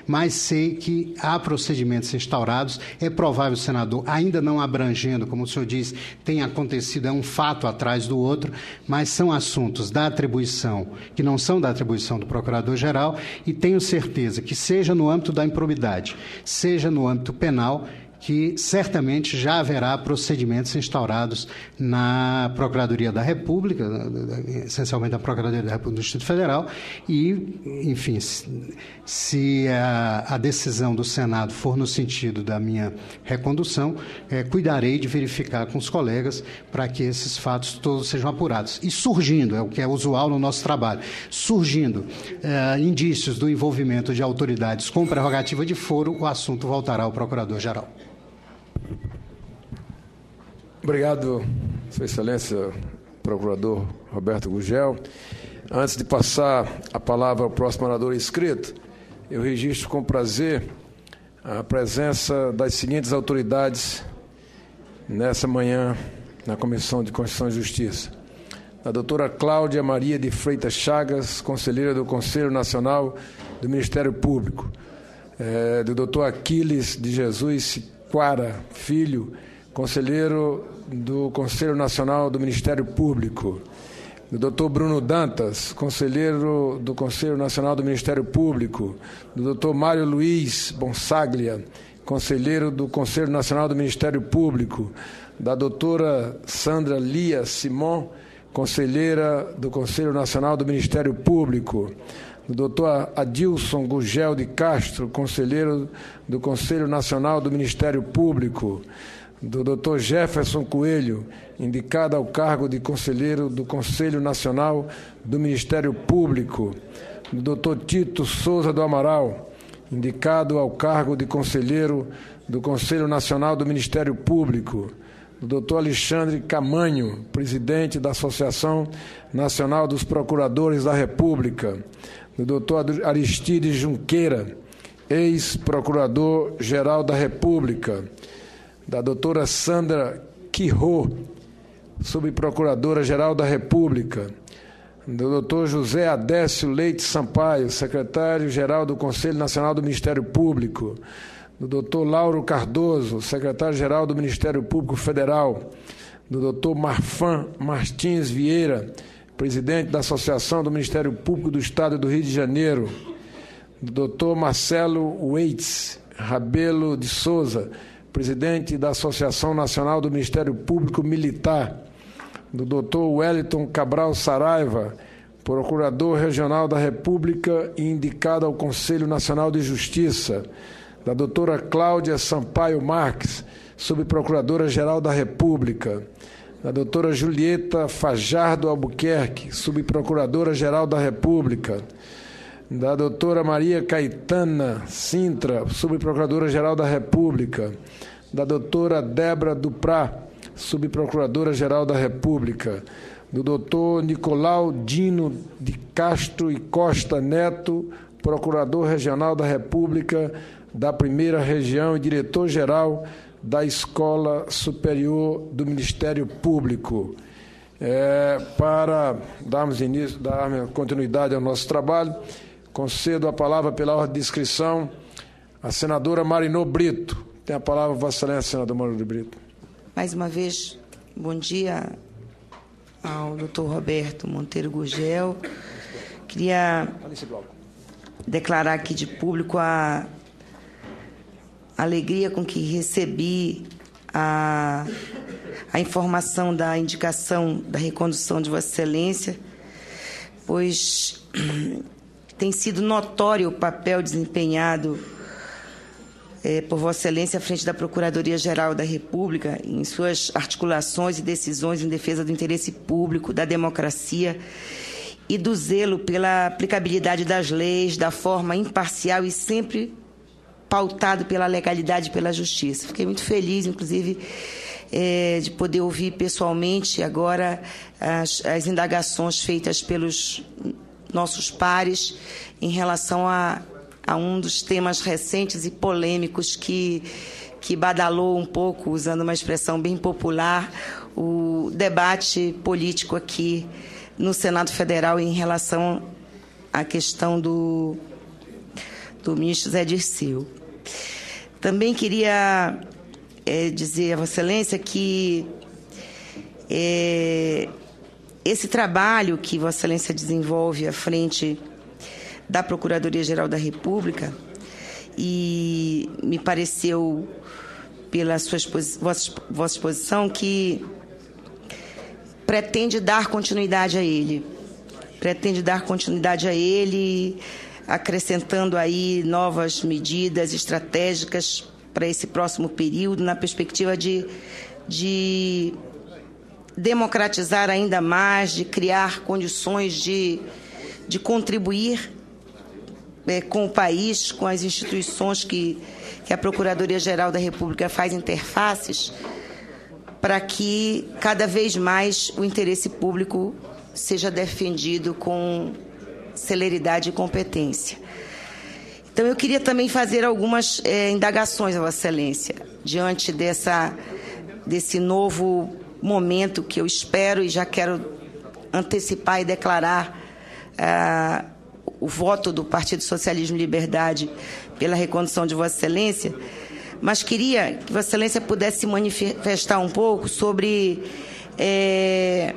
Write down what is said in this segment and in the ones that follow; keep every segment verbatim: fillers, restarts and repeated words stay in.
mas sei que há procedimentos instaurados. É provável, senador, ainda não abrangendo, como o senhor diz, tem acontecido, é um fato atrás do outro, mas são assuntos da atribuição, que não são da atribuição do Procurador-Geral, e tenho certeza que, seja no âmbito da improbidade, seja no âmbito penal, que certamente já haverá procedimentos instaurados na Procuradoria da República, essencialmente na Procuradoria da República do Distrito Federal, e, enfim, se, se a, a decisão do Senado for no sentido da minha recondução, é, cuidarei de verificar com os colegas para que esses fatos todos sejam apurados. E surgindo, é o que é usual no nosso trabalho, surgindo é, indícios do envolvimento de autoridades com prerrogativa de foro, o assunto voltará ao Procurador-Geral. Obrigado, Sua Excelência, Procurador Roberto Gurgel. Antes de passar a palavra ao próximo orador inscrito, eu registro com prazer a presença das seguintes autoridades nessa manhã na Comissão de Constituição e Justiça. A doutora Cláudia Maria de Freitas Chagas, conselheira do Conselho Nacional do Ministério Público. É, do doutor Aquiles de Jesus Quara Filho, conselheiro do Conselho Nacional do Ministério Público, do doutor Bruno Dantas, conselheiro do Conselho Nacional do Ministério Público, do doutor Mário Luiz Bonsaglia, conselheiro do Conselho Nacional do Ministério Público, da doutora Sandra Lia Simon, conselheira do Conselho Nacional do Ministério Público, do doutor Adilson Gurgel de Castro, conselheiro do Conselho Nacional do Ministério Público, do doutor Jefferson Coelho, indicado ao cargo de conselheiro do Conselho Nacional do Ministério Público, do doutor Tito Souza do Amaral, indicado ao cargo de conselheiro do Conselho Nacional do Ministério Público, do doutor Alexandre Camanho, presidente da Associação Nacional dos Procuradores da República, do doutor Aristides Junqueira, ex-procurador-geral da República, da doutora Sandra Quirô, subprocuradora-geral da República, do doutor José Adécio Leite Sampaio, secretário-geral do Conselho Nacional do Ministério Público, do doutor Lauro Cardoso, secretário-geral do Ministério Público Federal, do doutor Marfan Martins Vieira, presidente da Associação do Ministério Público do Estado do Rio de Janeiro, do doutor Marcelo Waits Rabelo de Souza, presidente da Associação Nacional do Ministério Público Militar, do doutor Wellington Cabral Saraiva, procurador regional da República e indicado ao Conselho Nacional de Justiça, da doutora Cláudia Sampaio Marques, subprocuradora-geral da República, da doutora Julieta Fajardo Albuquerque, subprocuradora-geral da República, da doutora Maria Caetana Sintra, subprocuradora-geral da República, da doutora Débora Duprá, subprocuradora-geral da República, do doutor Nicolau Dino de Castro e Costa Neto, procurador regional da República da Primeira Região e diretor-geral da Escola Superior do Ministério Público. É, para darmos início, dar continuidade ao nosso trabalho, concedo a palavra pela ordem de inscrição à senadora Marinô Brito. Tem a palavra, Vossa Excelência, senador Marinô Brito. Mais uma vez, bom dia ao doutor Roberto Monteiro Gurgel. Queria declarar aqui de público a alegria com que recebi a, a informação da indicação da recondução de Vossa Excelência, pois tem sido notório o papel desempenhado é, por Vossa Excelência à frente da Procuradoria-Geral da República em suas articulações e decisões em defesa do interesse público, da democracia e do zelo pela aplicabilidade das leis, da forma imparcial e sempre pautado pela legalidade e pela justiça. Fiquei muito feliz, inclusive, é, de poder ouvir pessoalmente agora as, as indagações feitas pelos nossos pares em relação a, a um dos temas recentes e polêmicos que, que badalou um pouco, usando uma expressão bem popular, o debate político aqui no Senado Federal em relação à questão do, do ministro Zé Dirceu. Também queria é, dizer a Vossa Excelência que é, esse trabalho que Vossa Excelência desenvolve à frente da Procuradoria-Geral da República, e me pareceu, pela sua exposi- vossa, vossa exposição, que pretende dar continuidade a ele. Pretende dar continuidade a ele, acrescentando aí novas medidas estratégicas para esse próximo período, na perspectiva de, de democratizar ainda mais, de criar condições de, de contribuir é, com o país, com as instituições que, que a Procuradoria-Geral da República faz interfaces, para que cada vez mais o interesse público seja defendido com celeridade e competência. Então, eu queria também fazer algumas é, indagações, Vossa Excelência, diante dessa, desse novo momento que eu espero e já quero antecipar e declarar ah, o voto do Partido Socialismo e Liberdade pela recondução de Vossa Excelência, mas queria que Vossa Excelência pudesse manifestar um pouco sobre é,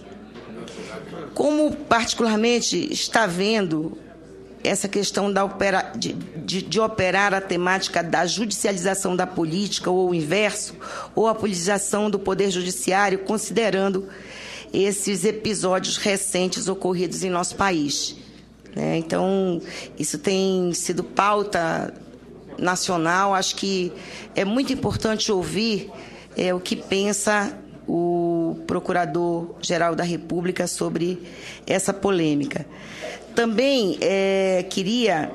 como, particularmente, está vendo essa questão da opera, de, de, de operar a temática da judicialização da política, ou o inverso, ou a politização do Poder Judiciário, considerando esses episódios recentes ocorridos em nosso país. Né? Então, isso tem sido pauta nacional. Acho que é muito importante ouvir é, o que pensa o Procurador-Geral da República sobre essa polêmica. Também é, queria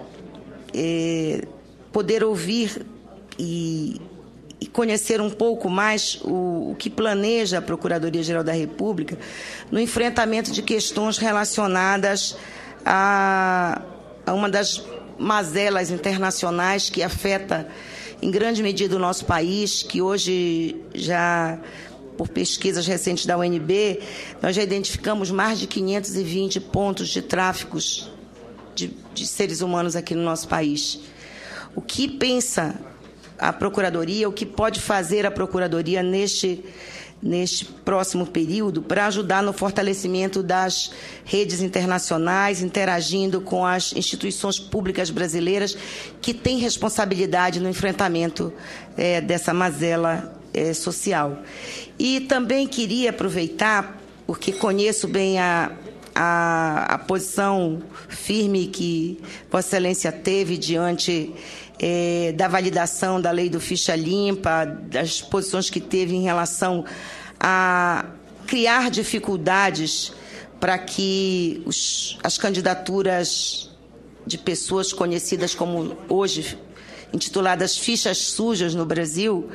é, poder ouvir e, e conhecer um pouco mais o, o que planeja a Procuradoria-Geral da República no enfrentamento de questões relacionadas a, a uma das mazelas internacionais que afeta em grande medida o nosso país, que hoje já, por pesquisas recentes da U N B, nós já identificamos mais de quinhentos e vinte pontos de tráficos de, de seres humanos aqui no nosso país. O que pensa a Procuradoria, o que pode fazer a Procuradoria neste, neste próximo período para ajudar no fortalecimento das redes internacionais, interagindo com as instituições públicas brasileiras que têm responsabilidade no enfrentamento é, dessa mazela é, social. E também queria aproveitar, porque conheço bem a, a, a posição firme que Vossa Excelência teve diante é, da validação da lei do ficha limpa, das posições que teve em relação a criar dificuldades para que os, as candidaturas de pessoas conhecidas como hoje intituladas fichas sujas no Brasil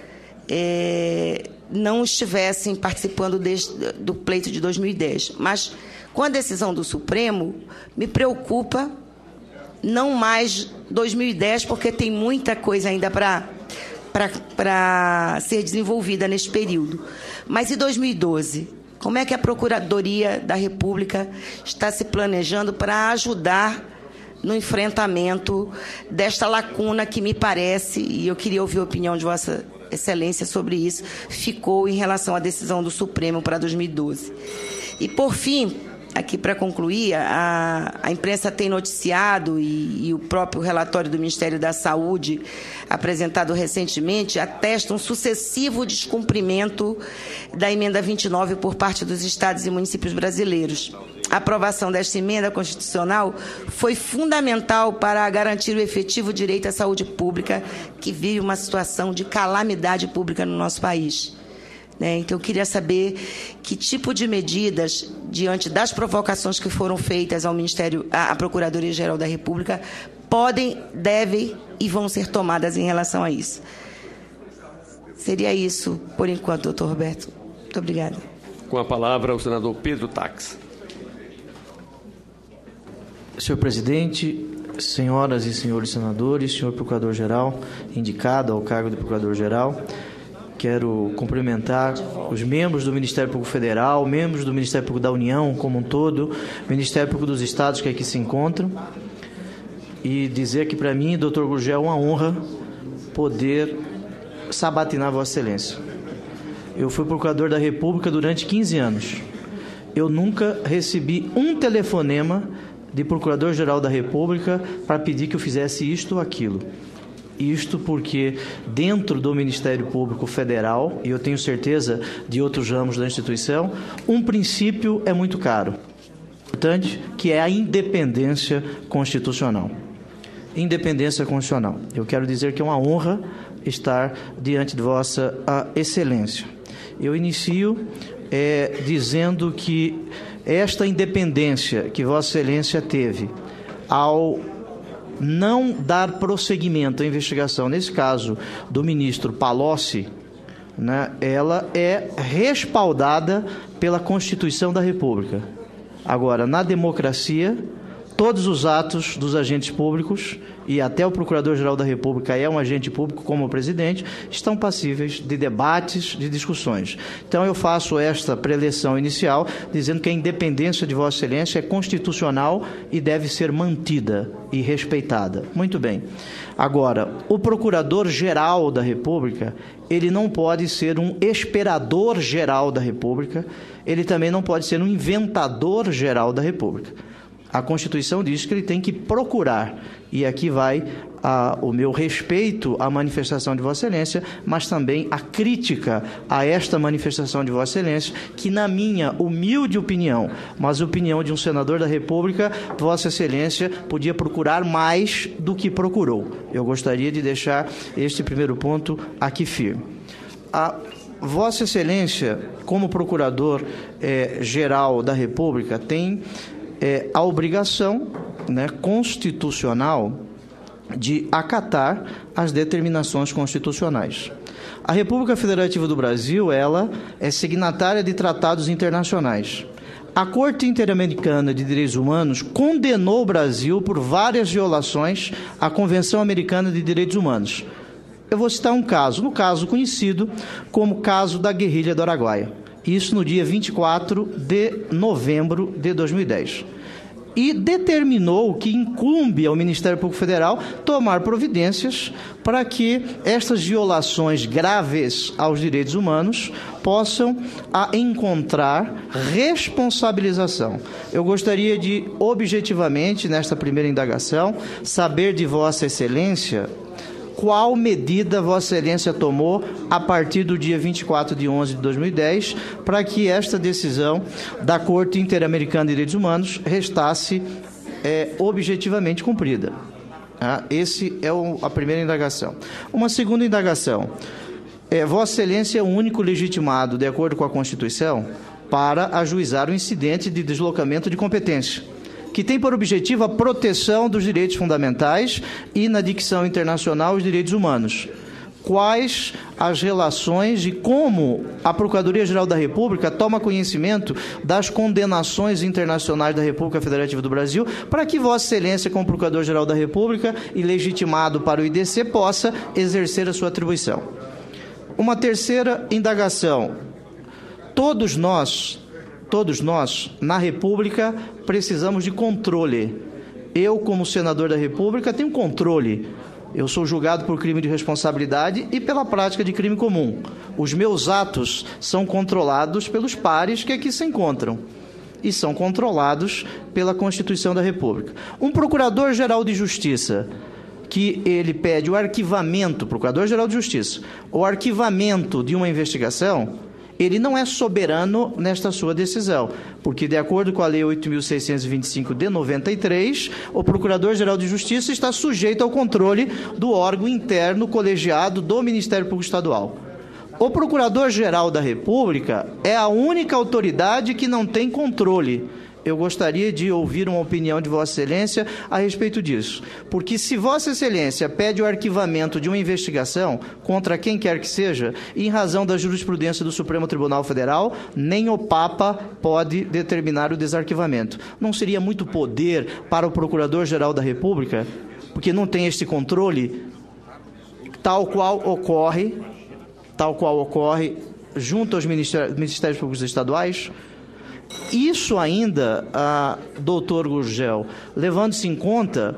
é, não estivessem participando desde, do pleito de dois mil e dez. Mas, com a decisão do Supremo, me preocupa não mais dois mil e dez, porque tem muita coisa ainda para para ser desenvolvida neste período. Mas e dois mil e doze? Como é que a Procuradoria da República está se planejando para ajudar no enfrentamento desta lacuna que me parece, e eu queria ouvir a opinião de Vossa Excelência sobre isso, ficou em relação à decisão do Supremo para dois mil e doze. E, por fim, aqui para concluir, a, a imprensa tem noticiado, e, e o próprio relatório do Ministério da Saúde, apresentado recentemente, atesta um sucessivo descumprimento da emenda vinte e nove por parte dos estados e municípios brasileiros. A aprovação desta emenda constitucional foi fundamental para garantir o efetivo direito à saúde pública, que vive uma situação de calamidade pública no nosso país. Então, eu queria saber que tipo de medidas, diante das provocações que foram feitas ao Ministério, à Procuradoria-Geral da República, podem, devem e vão ser tomadas em relação a isso. Seria isso, por enquanto, doutor Roberto. Muito obrigada. Com a palavra, o senador Pedro Tax. Senhor presidente, senhoras e senhores senadores, senhor procurador-geral, indicado ao cargo de procurador-geral, quero cumprimentar os membros do Ministério Público Federal, membros do Ministério Público da União como um todo, Ministério Público dos Estados que aqui se encontram. e dizer que para mim, doutor Gurgel, é uma honra poder sabatinar Vossa Excelência. Eu fui procurador da República durante quinze anos. Eu nunca recebi um telefonema de Procurador-Geral da República para pedir que eu fizesse isto ou aquilo. Isto porque dentro do Ministério Público Federal, e eu tenho certeza de outros ramos da instituição, um princípio é muito caro, importante, que é a independência constitucional. Independência constitucional. Eu quero dizer que é uma honra estar diante de Vossa Excelência. Eu inicio é, dizendo que esta independência que Vossa Excelência teve ao não dar prosseguimento à investigação, nesse caso do ministro Palocci, né, ela é respaldada pela Constituição da República. Agora, na democracia, todos os atos dos agentes públicos, e até o Procurador-Geral da República é um agente público como o presidente, estão passíveis de debates, de discussões. Então, eu faço esta preleção inicial, dizendo que a independência de Vossa Excelência é constitucional e deve ser mantida e respeitada. Muito bem. Agora, o Procurador-Geral da República, ele não pode ser um esperador-geral da República, ele também não pode ser um inventador-geral da República. A Constituição diz que ele tem que procurar, e aqui vai a, o meu respeito à manifestação de Vossa Excelência, mas também a crítica a esta manifestação de Vossa Excelência, que na minha humilde opinião, mas a opinião de um senador da República, Vossa Excelência podia procurar mais do que procurou. Eu gostaria de deixar este primeiro ponto aqui firme. A Vossa Excelência, como Procurador-Geral eh, da República, tem É, a obrigação, né, constitucional de acatar as determinações constitucionais. A República Federativa do Brasil, ela é signatária de tratados internacionais. A Corte Interamericana de Direitos Humanos condenou o Brasil por várias violações à Convenção Americana de Direitos Humanos. Eu vou citar um caso, no caso conhecido como o caso da guerrilha do Araguaia. Isso no dia vinte e quatro de novembro de dois mil e dez. E determinou que incumbe ao Ministério Público Federal tomar providências para que estas violações graves aos direitos humanos possam a encontrar responsabilização. Eu gostaria de, objetivamente, nesta primeira indagação, saber de Vossa Excelência qual medida Vossa Excelência tomou a partir do dia vinte e quatro de onze de dois mil e dez para que esta decisão da Corte Interamericana de Direitos Humanos restasse é, objetivamente cumprida. Ah, esse é o, a primeira indagação. Uma segunda indagação. É, Vossa Excelência é o único legitimado, de acordo com a Constituição, para ajuizar o incidente de deslocamento de competência, que tem por objetivo a proteção dos direitos fundamentais e, na dicção internacional, os direitos humanos. Quais as relações e como a Procuradoria-Geral da República toma conhecimento das condenações internacionais da República Federativa do Brasil para que Vossa Excelência, como Procurador-Geral da República e legitimado para o I D C, possa exercer a sua atribuição. Uma terceira indagação. Todos nós... Todos nós, na República, precisamos de controle. Eu, como senador da República, tenho controle. Eu sou julgado por crime de responsabilidade e pela prática de crime comum. Os meus atos são controlados pelos pares que aqui se encontram e são controlados pela Constituição da República. Um Procurador-Geral de Justiça, que ele pede o arquivamento, Procurador-Geral de Justiça, o arquivamento de uma investigação, ele não é soberano nesta sua decisão, porque, de acordo com a Lei oito mil seiscentos e vinte e cinco de noventa e três, o Procurador-Geral de Justiça está sujeito ao controle do órgão interno colegiado do Ministério Público Estadual. O Procurador-Geral da República é a única autoridade que não tem controle. Eu gostaria de ouvir uma opinião de Vossa Excelência a respeito disso. Porque se Vossa Excelência pede o arquivamento de uma investigação contra quem quer que seja, em razão da jurisprudência do Supremo Tribunal Federal, nem o Papa pode determinar o desarquivamento. Não seria muito poder para o Procurador-Geral da República, porque não tem este controle, tal qual ocorre, tal qual ocorre junto aos Ministérios, Ministérios Públicos Estaduais? Isso ainda, ah, doutor Gurgel, levando-se em conta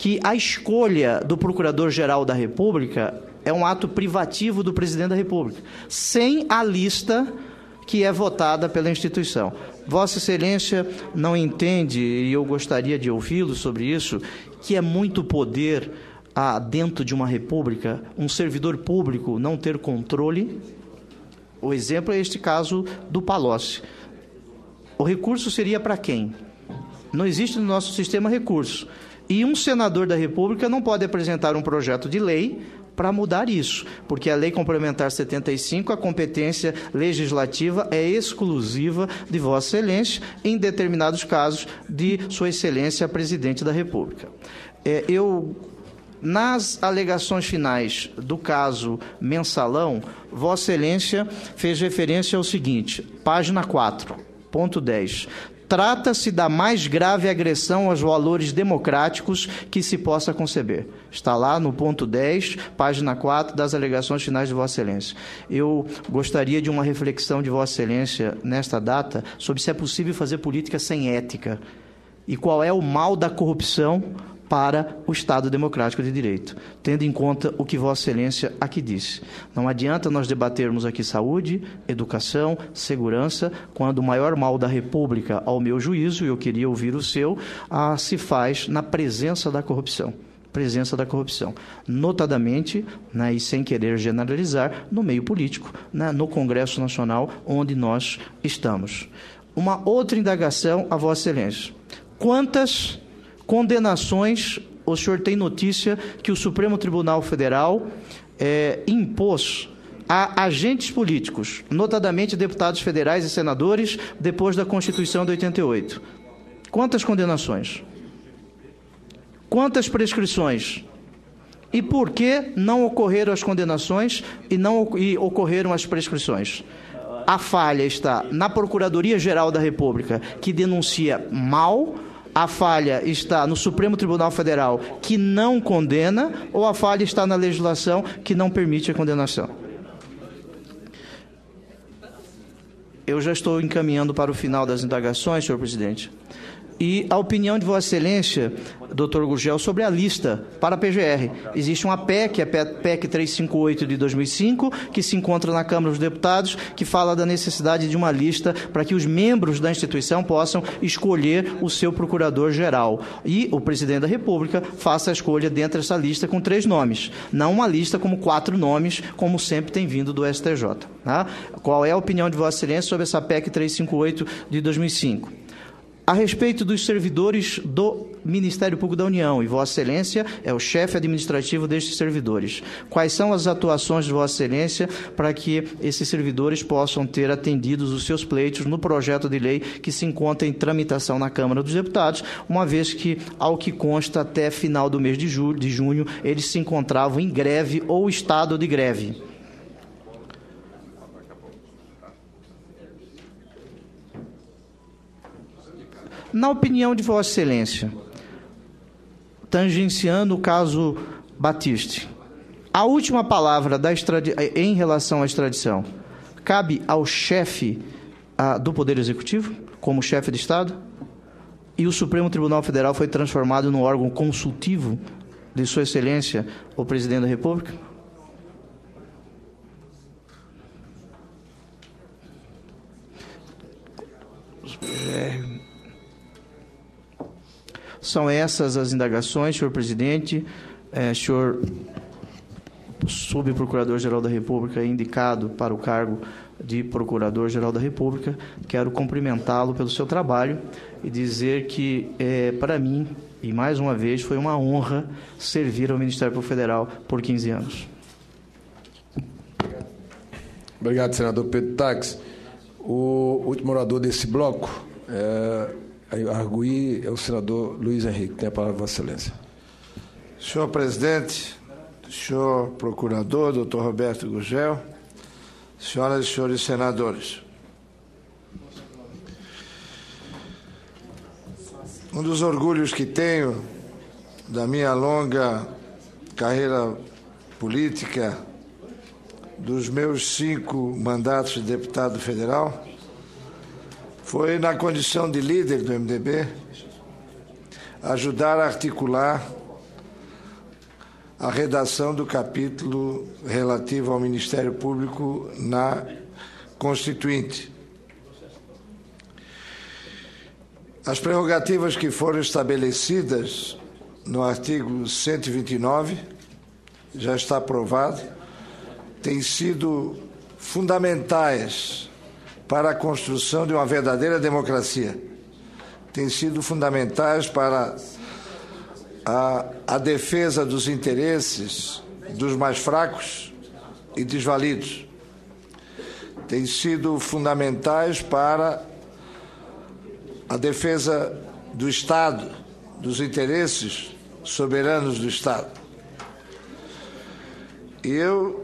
que a escolha do Procurador-Geral da República é um ato privativo do Presidente da República, sem a lista que é votada pela instituição. Vossa Excelência não entende, e eu gostaria de ouvi-lo sobre isso, que é muito poder ah, dentro de uma república, um servidor público não ter controle? O exemplo é este caso do Palocci. O recurso seria para quem? Não existe no nosso sistema recurso. E um senador da República não pode apresentar um projeto de lei para mudar isso, porque a Lei Complementar setenta e cinco, a competência legislativa é exclusiva de Vossa Excelência, em determinados casos de Sua Excelência, Presidente da República. É, eu, nas alegações finais do caso Mensalão, Vossa Excelência fez referência ao seguinte, página quatro, ponto dez. Trata-se da mais grave agressão aos valores democráticos que se possa conceber. Está lá no ponto dez, página quatro, das alegações finais de Vossa Excelência. Eu gostaria de uma reflexão de Vossa Excelência nesta data sobre se é possível fazer política sem ética e qual é o mal da corrupção para o Estado Democrático de Direito, tendo em conta o que Vossa Excelência aqui disse. Não adianta nós debatermos aqui saúde, educação, segurança, quando o maior mal da República, ao meu juízo, e eu queria ouvir o seu, ah, se faz na presença da corrupção. Presença da corrupção, notadamente, né, e sem querer generalizar, no meio político, né, no Congresso Nacional, onde nós estamos. Uma outra indagação a Vossa Excelência. Quantas condenações o senhor tem notícia que o Supremo Tribunal Federal é, impôs a agentes políticos, notadamente deputados federais e senadores, depois da Constituição de oitenta e oito? Quantas condenações? Quantas prescrições? E por que não ocorreram as condenações e não e ocorreram as prescrições? A falha está na Procuradoria-Geral da República, que denuncia mal. A falha está no Supremo Tribunal Federal, que não condena, ou a falha está na legislação, que não permite a condenação? Eu já estou encaminhando para o final das indagações, senhor presidente. E a opinião de Vossa Excelência, doutor Gurgel, sobre a lista para a P G R. Existe uma P E C, a P E C trezentos e cinquenta e oito de dois mil e cinco, que se encontra na Câmara dos Deputados, que fala da necessidade de uma lista para que os membros da instituição possam escolher o seu procurador-geral. E o presidente da República faça a escolha dentro dessa lista com três nomes, não uma lista como quatro nomes, como sempre tem vindo do S T J. Tá? Qual é a opinião de Vossa Excelência sobre essa P E C trezentos e cinquenta e oito de dois mil e cinco? A respeito dos servidores do Ministério Público da União, e Vossa Excelência é o chefe administrativo destes servidores. Quais são as atuações de Vossa Excelência para que esses servidores possam ter atendidos os seus pleitos no projeto de lei que se encontra em tramitação na Câmara dos Deputados, uma vez que, ao que consta, até final do mês de, julho, de junho, eles se encontravam em greve ou estado de greve? Na opinião de Vossa Excelência, tangenciando o caso Batiste, a última palavra da extradi... em relação à extradição cabe ao chefe ah, do Poder Executivo, como chefe de Estado? E o Supremo Tribunal Federal foi transformado num órgão consultivo de Sua Excelência, o Presidente da República? É... São essas as indagações, senhor presidente. É, senhor subprocurador-geral da República, indicado para o cargo de procurador-geral da República, quero cumprimentá-lo pelo seu trabalho e dizer que, é, para mim, e mais uma vez, foi uma honra servir ao Ministério Público Federal por quinze anos. Obrigado, senador Pedro Tax. O último orador desse bloco é... Arguí é o senador Luiz Henrique. Tem a palavra, Vossa Excelência. Senhor presidente, senhor procurador, doutor Roberto Gurgel, senhoras e senhores senadores. Um dos orgulhos que tenho da minha longa carreira política, dos meus cinco mandatos de deputado federal, foi, na condição de líder do M D B, ajudar a articular a redação do capítulo relativo ao Ministério Público na Constituinte. As prerrogativas que foram estabelecidas no artigo cento e vinte e nove, já está aprovado, têm sido fundamentais para a construção de uma verdadeira democracia. Têm sido fundamentais para a, a defesa dos interesses dos mais fracos e desvalidos. Têm sido fundamentais para a defesa do Estado, dos interesses soberanos do Estado. E eu